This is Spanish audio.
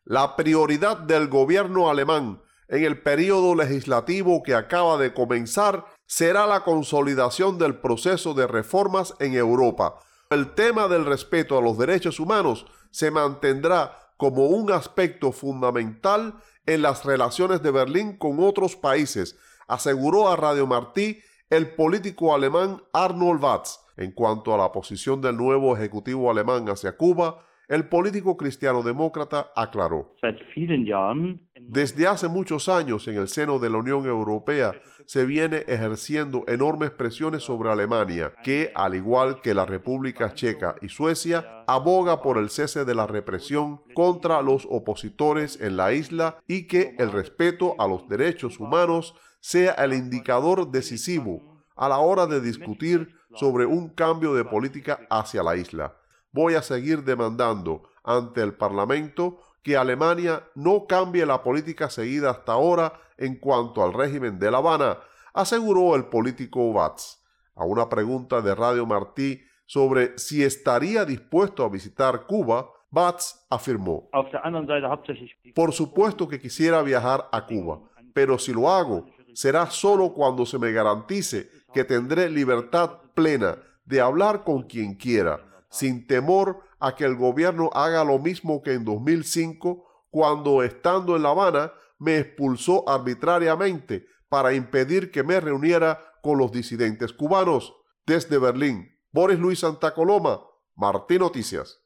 La prioridad del gobierno alemán en el período legislativo que acaba de comenzar será la consolidación del proceso de reformas en Europa. El tema del respeto a los derechos humanos se mantendrá como un aspecto fundamental en las relaciones de Berlín con otros países, aseguró a Radio Martí el político alemán Arnold Watz. En cuanto a la posición del nuevo ejecutivo alemán hacia Cuba, el político cristiano-demócrata aclaró: desde hace muchos años en el seno de la Unión Europea se viene ejerciendo enormes presiones sobre Alemania, que, al igual que la República Checa y Suecia, aboga por el cese de la represión contra los opositores en la isla y que el respeto a los derechos humanos sea el indicador decisivo a la hora de discutir sobre un cambio de política hacia la isla. Voy a seguir demandando ante el Parlamento que Alemania no cambie la política seguida hasta ahora en cuanto al régimen de La Habana, aseguró el político Watz. A una pregunta de Radio Martí sobre si estaría dispuesto a visitar Cuba, Watz afirmó: por supuesto que quisiera viajar a Cuba, pero si lo hago, será solo cuando se me garantice que tendré libertad plena de hablar con quien quiera, sin temor a que el gobierno haga lo mismo que en 2005, cuando, estando en La Habana, me expulsó arbitrariamente para impedir que me reuniera con los disidentes cubanos. Desde Berlín, Boris Luis Santa Coloma, Martí Noticias.